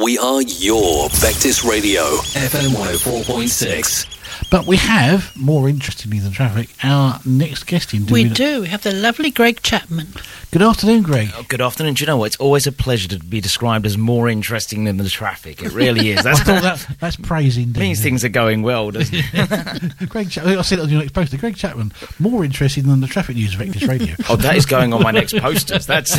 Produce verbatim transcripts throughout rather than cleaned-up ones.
We are your Vectis Radio, F M one oh four point six. But we have, more interestingly than traffic, our next guest in. We do. We have the lovely Greg Chapman. Good afternoon, Greg. Oh, good afternoon. Do you know what? It's always a pleasure to be described as more interesting than the traffic. It really is. That's, that, that's praise indeed. Means things are going well, doesn't it? Greg Chapman, I said it on your next poster. Greg Chapman, more interesting than the traffic news of Vectis Radio. Oh, that is going on my next posters. That's...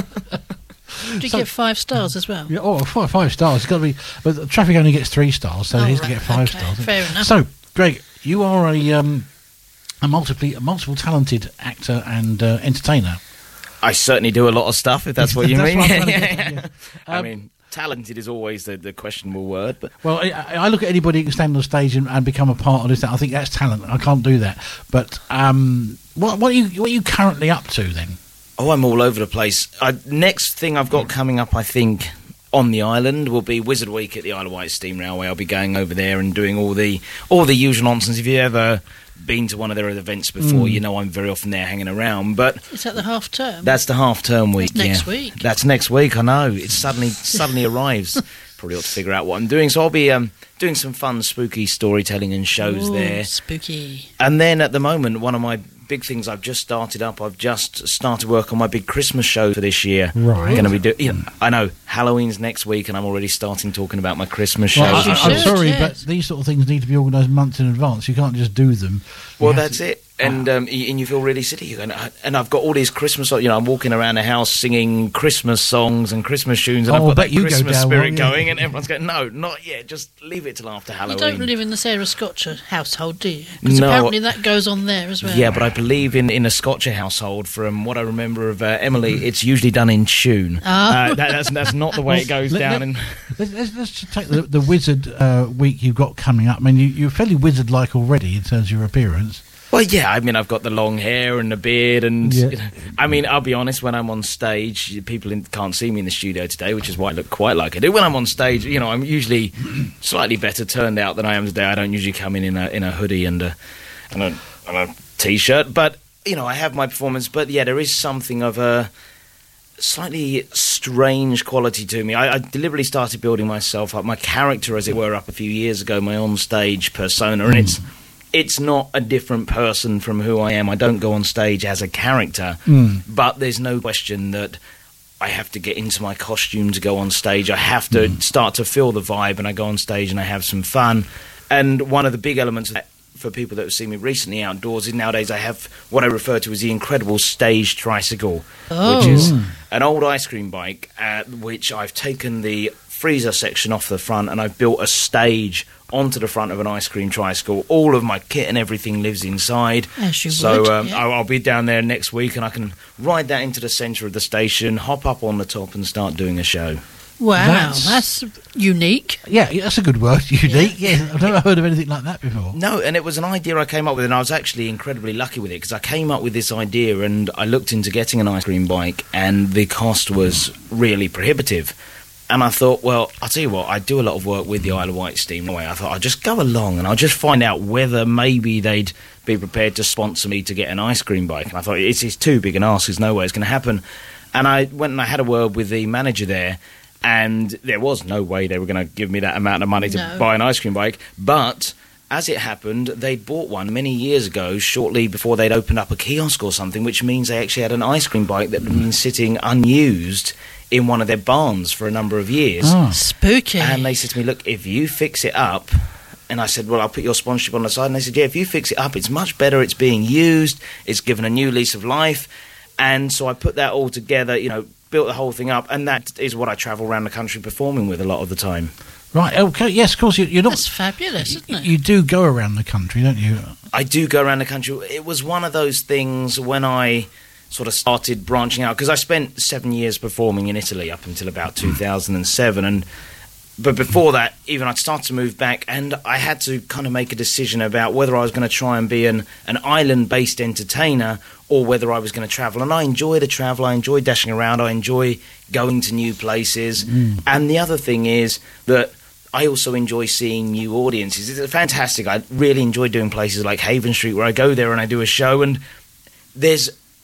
Do you So- get five stars as well? Yeah, oh, five, five stars. It's got to be, but the traffic only gets three stars, so Oh, it has to right, get five okay, stars. fair enough. So, Greg, you are a um, a multiply, a multiple talented actor and uh, entertainer. I certainly do a lot of stuff, if that's what you That's mean. what I'm trying to get to, yeah. I Um, mean, talented is always the, the questionable word, but Well, I, I look at anybody who can stand on stage and, and become a part of this. I think that's talent. I can't do that. But um, what, what are you what are you currently up to then? oh, I'm all over the place. I, next thing I've got coming up, I think, on the island will be Wizard Week at the Isle of Wight Steam Railway. I'll be going over there and doing all the all the usual nonsense. If you've ever been to one of their events before, Mm. you know I'm very often there hanging around. But Is that the half term? that's the half-term week. That's next yeah. week. That's next week, I know. It suddenly suddenly arrives. Probably ought to figure out what I'm doing. So I'll be um, doing some fun, spooky storytelling and shows Ooh, there. Spooky. And then at the moment, one of my big things I've just started up, I've just started work on my big Christmas show for this year. Right. Going to be do- yeah, I know, Halloween's next week, and I'm already starting talking about my Christmas show. Well, As you I, I'm should, sorry, yes. but these sort of things need to be organised months in advance. You can't just do them. You Well, have that's to- it. And um, y- and you feel really silly. You're going, and I've got all these Christmas, you know, I'm walking around the house singing Christmas songs and Christmas tunes, and Oh, I've I got bet that you go Christmas down, spirit won't you? going, and everyone's going, no, not yet, just leave it till after You Halloween. don't live in the Sarah Scotcher household, do you? Because No. apparently that goes on there as well. Yeah, but I believe in, in a Scotcher household, from what I remember of uh, Emily, it's usually done in tune. Ah. Uh, that, that's, that's not the way it goes Let- down. let- And Let's, let's, let's just take the, the wizard uh, week you've got coming up. I mean, you, you're fairly wizard-like already in terms of your appearance. Well, yeah, I mean, I've got the long hair and the beard, and Yeah. you know, I mean, I'll be honest, when I'm on stage, people in, can't see me in the studio today, which is why I look quite like I do. When I'm on stage, you know, I'm usually slightly better turned out than I am today. I don't usually come in in a, in a hoodie and a, and a, and a t-shirt, but, you know, I have my performance, but yeah, there is something of a slightly strange quality to me. I, I deliberately started building myself up, my character, as it were, up a few years ago, my on-stage persona, and it's it's not a different person from who I am. I don't go on stage as a character, Mm. but there's no question that I have to get into my costume to go on stage. I have to start to feel the vibe, and I go on stage and I have some fun. And one of the big elements of that, for people that have seen me recently outdoors, is nowadays I have what I refer to as the incredible stage tricycle, Oh. which is an old ice cream bike, uh, which I've taken the freezer section off the front and I've built a stage onto the front of an ice cream tricycle. All of my kit and everything lives inside. As you so would, um, yeah. I'll, I'll be down there next week and I can ride that into the centre of the station, hop up on the top and start doing a show. Wow, That's- that's, unique. Yeah, yeah, that's a good word. Unique. Yeah, I've never heard of anything like that before. No, and it was an idea I came up with, and I was actually incredibly lucky with it, because I came up with this idea and I looked into getting an ice cream bike, and the cost was really prohibitive. And I thought, well, I'll tell you what, I do a lot of work with the Isle of Wight Steam Railway. I thought I'll just go along and I'll just find out whether maybe they'd be prepared to sponsor me to get an ice cream bike. And I thought, it's, it's too big an ask, there's no way it's going to happen. And I went and I had a word with the manager there, and there was no way they were going to give me that amount of money to No. buy an ice cream bike. But as it happened, they'd bought one many years ago, shortly before they'd opened up a kiosk or something, which means they actually had an ice cream bike that had been sitting unused in one of their barns for a number of years. Ah. Spooky. And they said to me, look, if you fix it up... And I said, well, I'll put your sponsorship on the side. And they said, yeah, if you fix it up, it's much better. It's being used. It's given a new lease of life. And so I put that all together, you know, built the whole thing up. And that is what I travel around the country performing with a lot of the time. Right, okay, yes, of course, you, you're not... That's fabulous, isn't it? You do go around the country, don't you? I do go around the country. It was one of those things when I sort of started branching out, because I spent seven years performing in Italy up until about two thousand seven, and but before that, even I'd started to move back, and I had to kind of make a decision about whether I was going to try and be an, an island-based entertainer or whether I was going to travel. And I enjoy the travel, I enjoy dashing around, I enjoy going to new places. Mm. And the other thing is that I also enjoy seeing new audiences. It's fantastic. I really enjoy doing places like Haven Street, where I go there and I do a show, and there's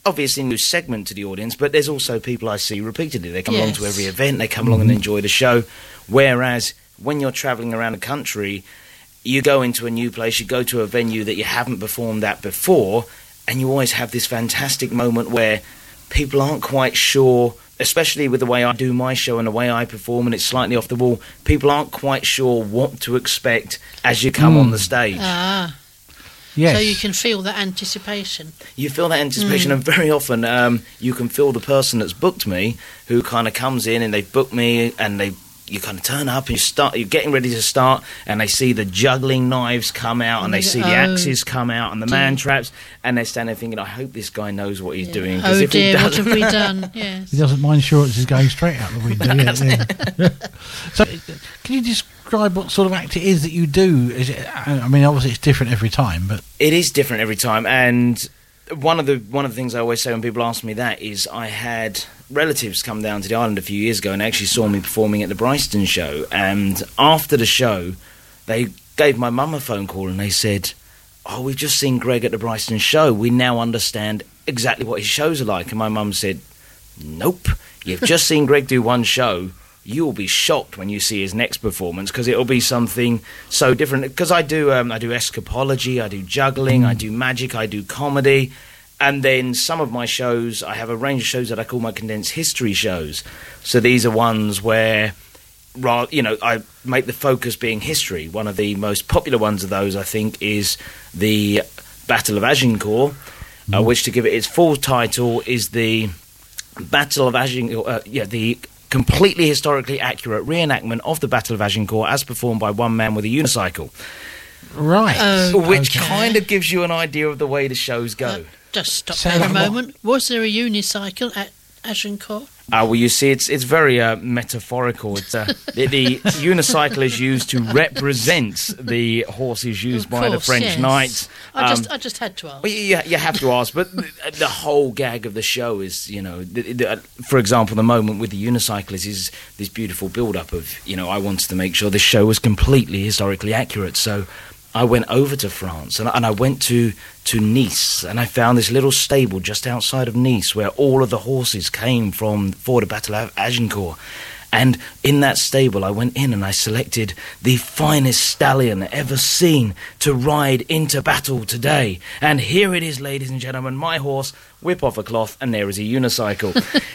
obviously a new segment to the audience, but there's also people I see repeatedly. They come along Yes. to every event, they come along and enjoy the show. Whereas when you're travelling around the country, you go into a new place, you go to a venue that you haven't performed at before, and you always have this fantastic moment where people aren't quite sure, especially with the way I do my show and the way I perform, and it's slightly off the wall, people aren't quite sure what to expect as you come Mm. on the stage. Ah, Yes. so you can feel that anticipation. You feel that anticipation, and very often um, you can feel the person that's booked me, who kind of comes in and they've booked me, and they you kind of turn up and you start, you're getting ready to start, and they see the juggling knives come out, and, And they they see go, the "Oh, axes come out, and the dear." man traps, and they're standing there thinking, I hope this guy knows what he's Yeah. doing. 'cause Oh if he dear, what doesn't- have we done? Yes. He doesn't mind insurance is going straight out the window. yeah, yeah. So, can you describe what sort of act it is that you do? Is it? I mean, obviously it's different every time, but It is different every time, and one of the one of the things I always say when people ask me that is I had relatives come down to the island a few years ago and actually saw me performing at the Bryston show, and after the show they gave my mum a phone call and they said, oh, we've just seen Greg at the Bryston show, we now understand exactly what his shows are like. And my mum said, nope, you've just seen Greg do one show, you will be shocked when you see his next performance, because it'll be something so different. Because I do, um, I do escapology, I do juggling, I do magic, I do comedy, and then some of my shows, I have a range of shows that I call my condensed history shows. So these are ones where, ra- you know, I make the focus being history. One of the most popular ones of those, I think, is the Battle of Agincourt, uh, which, to give it its full title, is the Battle of Agincourt. Uh, yeah, the completely historically accurate reenactment of the Battle of Agincourt as performed by one man with a unicycle, right. Oh, which Okay. kind of gives you an idea of the way the shows go. Uh, just stop So there a like what- moment. Was there a unicycle at Agincourt? Uh, well, you see, it's it's very uh, metaphorical. It's uh, the, the unicycle is used to represent the horses used Of by the course, French yes. knights. I just, Um, I just had to ask. Well, you, you have to ask, but the, the whole gag of the show is, you know, the, the, uh, for example, the moment with the unicyclist is this beautiful build-up of, you know, I wanted to make sure this show was completely historically accurate, so I went over to France and, and I went to, to Nice, and I found this little stable just outside of Nice where all of the horses came from for the Battle of Agincourt. And in that stable, I went in and I selected the finest stallion ever seen to ride into battle today. And here it is, ladies and gentlemen, my horse, whip off a cloth, and there is a unicycle.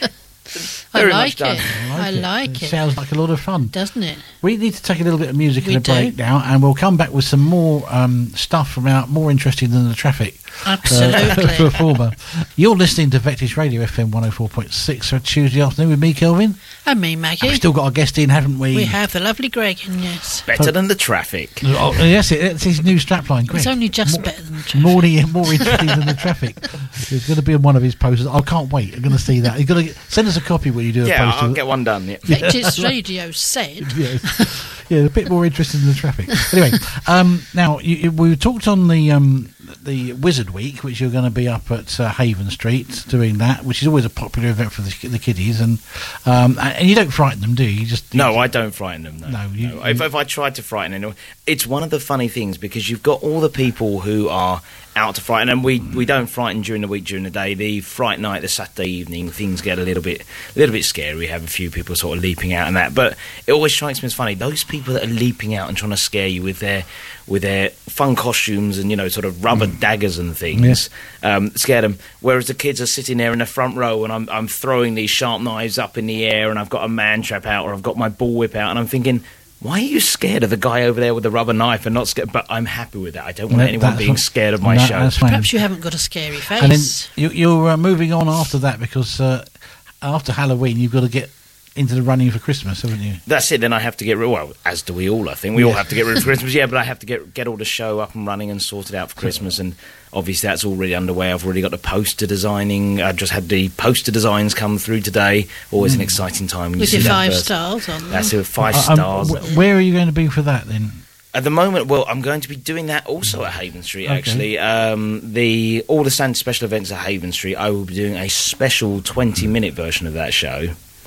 I Very like much done. it. I like it. Sounds like a lot of fun. Doesn't it? We need to take a little bit of music We and a break do. now, and we'll come back with some more um, stuff from out more interesting than the traffic. Uh, Absolutely. performer. You're listening to Vectis Radio F M one oh four point six for a Tuesday afternoon with me, Kelvin. and me, And Maggie. we've still got a guest in, haven't we? We have the lovely Greg in, yes. Better than the traffic. Oh, yes, it, it's his new strapline. Greg. It's only just More- better than the traffic. More, more interesting than the traffic. It's going to be on one of his posters. I can't wait. I'm going to see that. You've got to send us a copy when you do a Yeah, poster. I'll get one done. Yeah. Vectis Radio said. Yes. Yeah, a bit more interesting than the traffic. Anyway, um, now you, you- we talked on the um, the Wizard Week, which you're going to be up at uh, Haven Street doing that, which is always a popular event for the, the kiddies, and um, and and you don't frighten them, do you? You just No, I don't frighten them. No, No, you- No. If, if I tried to frighten anyone, it's one of the funny things because you've got all the people who are out to frighten, and we, we don't frighten during the week, during the day. The fright night, the Saturday evening, things get a little bit a little bit scary. We have a few people sort of leaping out and that, but it always strikes me as funny. Those people that are leaping out and trying to scare you with their with their fun costumes and, you know, sort of rubber daggers and things, um, scare them. Whereas the kids are sitting there in the front row, and I'm I'm throwing these sharp knives up in the air, and I've got a man trap out, or I've got my bullwhip out, and I'm thinking, why are you scared of the guy over there with the rubber knife and not scared? But I'm happy with that. I don't want That- anyone that's being what- scared of my that- show. that's fine. Perhaps you haven't got a scary face. And then you, you're uh, moving on after that because uh, after Halloween you've got to get into the running for Christmas, haven't you? That's it. Then I have to get rid. Well, as do we all. I think we all Yeah. have to get rid of Christmas. Yeah, but I have to get get all the show up and running and sorted out for Christmas. And obviously that's already underway. I've already got the poster designing. I just had the poster designs come through today. Always an exciting time. When with you your see that five first. stars on them. That's it. Five Uh, um, stars. wh- where are you going to be for that then? At the moment, well, I'm going to be doing that also at Haven Street. Okay. Actually, um, the all the Santa special events at Haven Street. I will be doing a special twenty minute version of that show.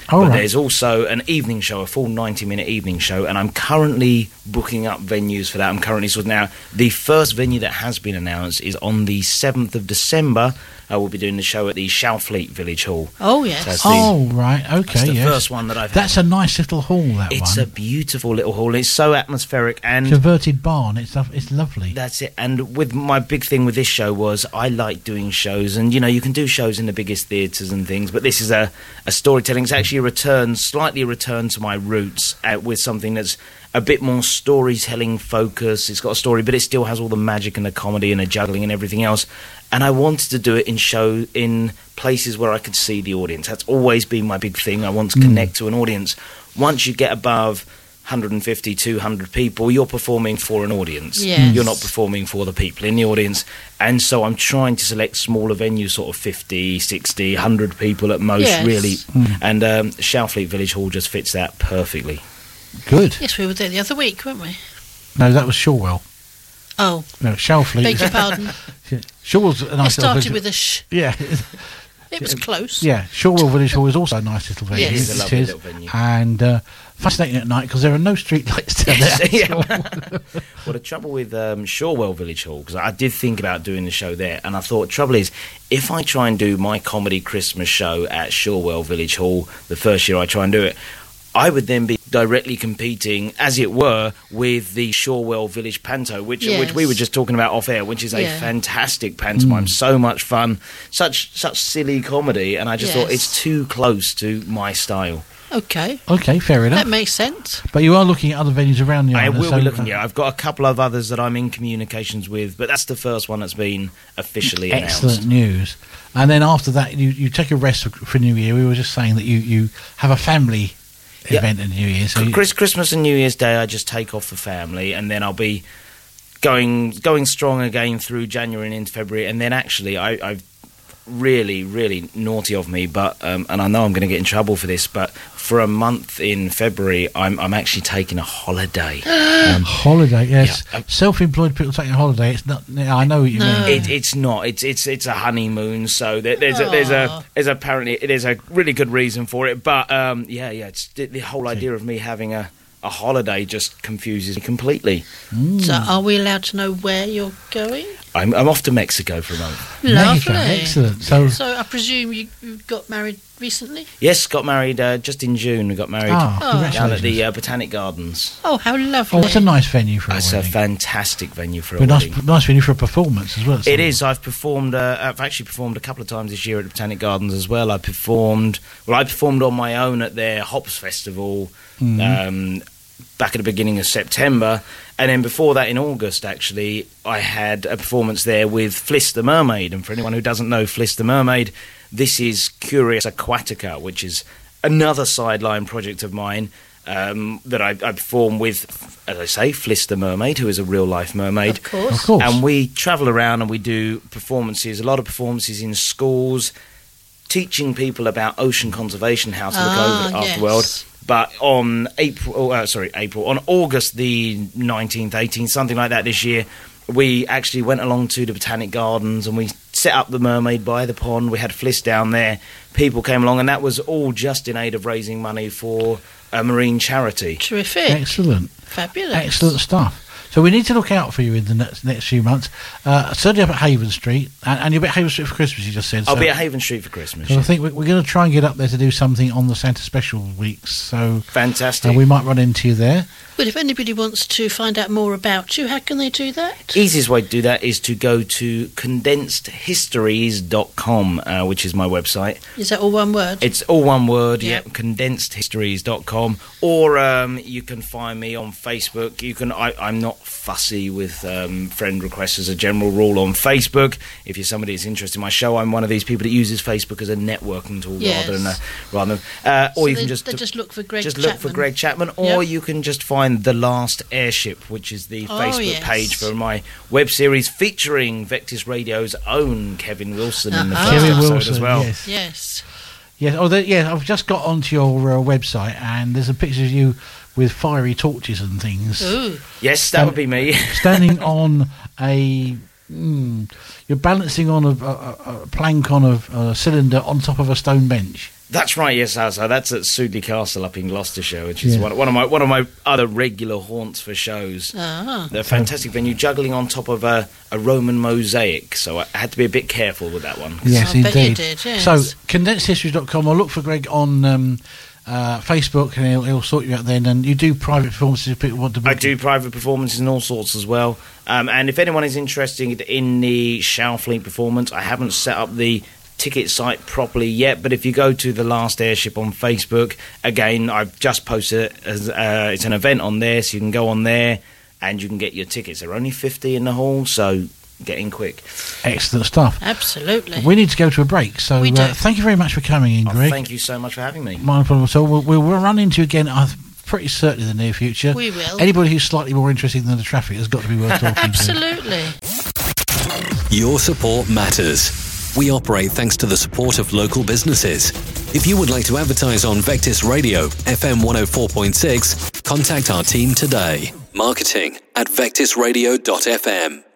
Oh, but right. there's also an evening show, a full ninety minute evening show, and I'm currently booking up venues for that. I'm currently sorting now. The first venue that has been announced is on the seventh of December. Uh, we'll be doing the show at the Shalfleet Village Hall. Oh, yes. So that's the- Oh, right. Okay. That's the yes. first one that I've That's had. a nice little hall, that It's one. a beautiful little hall. It's so atmospheric, and Converted barn. It's lo- it's lovely. that's it. And with my big thing with this show was I like doing shows, and you know you can do shows in the biggest theatres and things, but this is a, a storytelling. It's actually a return, slightly a return to my roots uh, with something that's a bit more storytelling focus. It's got a story, but it still has all the magic and the comedy and the juggling and everything else. And I wanted to do it in show in places where I could see the audience. That's always been my big thing. I want to connect to an audience. Once you get above one hundred fifty, two hundred people, you're performing for an audience. Yes. You're not performing for the people in the audience. And so I'm trying to select smaller venues, sort of fifty, sixty, one hundred people at most, Yes. really. And um, Shalfleet Village Hall just fits that perfectly. Good. Yes, we were there the other week, weren't we? No, that was Shorewell. Oh, No, Shalfleet. beg your pardon. Shorewell's a It nice little started village. with a sh. Yeah, It was close. yeah. Shorewell Village Hall is also a nice little venue. Yes. It is a lovely It is. little venue. And uh, fascinating at night because there are no street lights down there. Yeah. Well, the trouble with um, Shorewell Village Hall, because I did think about doing the show there, and I thought, trouble is, if I try and do my comedy Christmas show at Shorewell Village Hall, the first year I try and do it, I would then be directly competing, as it were, with the Shorewell Village Panto, which Yes. which we were just talking about off air, which is a Yeah. fantastic pantomime, so much fun, such such silly comedy, and I just thought Yes. it's too close to my style. Okay, Okay, fair enough. that makes sense. But you are looking at other venues around the I island. will so, be looking. uh, Yeah, I've got a couple of others that I'm in communications with, but that's the first one that's been officially Excellent announced. news. And then after that, you, you take a rest for, for New Year. We were just saying that you, you have a family Yeah. event in New Year. So you, Chris, Christmas and New Year's Day, I just take off the family, and then I'll be going going strong again through January and into February. And then actually, I, I've really, really naughty of me, but um, and I know I'm going to get in trouble for this, but for a month in February, I'm I'm actually taking a holiday. um, holiday, yes. Yeah, uh, Self-employed people taking a holiday. It's not. yeah, I know what you No. mean. It, it's not. It's it's it's a honeymoon. So there, there's a, there's a Aw. there's apparently there's a really good reason for it. But um, yeah, yeah. It's the, the whole idea of me having a, a holiday just confuses me completely. So, are we allowed to know where you're going? I'm I'm off to Mexico for a month. Lovely. Mega, excellent. So, So, I presume you, you got married recently? Yes, got married uh, just in June. We got married ah, Oh. down at congratulations. the uh, Botanic Gardens. Oh, how lovely. oh, what's a nice venue for a It's a wedding. fantastic venue for a But nice, wedding. nice venue for a performance as well. It is. I've performed. Uh, I've actually performed a couple of times this year at the Botanic Gardens as well. I performed. Well, I performed on my own at their Hops Festival um, back at the beginning of September, and then before that, in August, actually, I had a performance there with Fliss the Mermaid. And for anyone who doesn't know Fliss the Mermaid, this is Curious Aquatica, which is another sideline project of mine. Um, that I, I perform with, as I say, Fliss the Mermaid, who is a real life mermaid. Of course. Of course. And we travel around and we do performances, a lot of performances in schools, teaching people about ocean conservation, how to look Ah, over it yes. afterworld. But on April, oh, uh, sorry, April, on August the nineteenth, eighteenth, something like that this year, we actually went along to the Botanic Gardens and we set up the Mermaid by the pond. We had Fliss down there. People came along, and that was all just in aid of raising money for a marine charity. Terrific. excellent. Fabulous. Excellent stuff. So we need to look out for you in the next, next few months. Uh, certainly up at Haven Street, and, and you'll be at Haven Street for Christmas. You just said. I'll so. be at Haven Street for Christmas. So I think we- we're going to try and get up there to do something on the Santa Special weeks. So Fantastic. uh, we might run into you there. But if anybody wants to find out more about you, how can they do that? Easiest way to do that is to go to condensed histories dot com, uh, which is my website. Is that all one word? It's all one word, yeah, Yep. condensed histories dot com. Or um, you can find me on Facebook. You can. I, I'm not fussy with um, friend requests as a general rule on Facebook. If you're somebody that's interested in my show, I'm one of these people that uses Facebook as a networking tool Yes. rather than a, rather than. Uh, or So you they, can just they just look for Greg just Chapman. look for Greg Chapman, or Yep. you can just find The Last Airship, which is the Oh, Facebook yes. page for my web series featuring Vectis Radio's own Kevin Wilson in the Uh-huh. first Kevin episode Wilson, as well. yes. Yes. Yes, oh, there, yeah. I've just got onto your uh, website, and there's a picture of you with fiery torches and things, Ooh. Yes, that would be me. standing on a. Mm, you're balancing on a, a, a plank on a, a cylinder on top of a stone bench. That's right, yes. So so that's at Sudeley Castle up in Gloucestershire, which is Yeah. one, one of my one of my other regular haunts for shows. Ah. They're a fantastic venue, juggling on top of a, a Roman mosaic, so I had to be a bit careful with that one. Yes, I bet you indeed. did, yes. So, condensed history dot com, or look for Greg on um, uh, Facebook, and he'll, he'll sort you out then. And you do private performances if people want to book I do you. private performances and all sorts as well. Um, and if anyone is interested in the Showerfleet performance, I haven't set up the ticket site properly yet, but if you go to the Last Airship on Facebook, again, I've just posted it as uh, it's an event on there, so you can go on there and you can get your tickets. They're only fifty in the hall, so get in quick. Excellent stuff. Absolutely. We need to go to a break, so We do. uh, thank you very much for coming in, Oh, Greg. thank you so much for having me. No problem at all. We'll, we'll, we'll run into you again, I'm pretty certain, in the near future. We will. Anybody who's slightly more interested than the traffic has got to be worth talking to. Absolutely. Your support matters. We operate thanks to the support of local businesses. If you would like to advertise on Vectis Radio, F M one oh four point six, contact our team today. Marketing at vectis radio dot f m.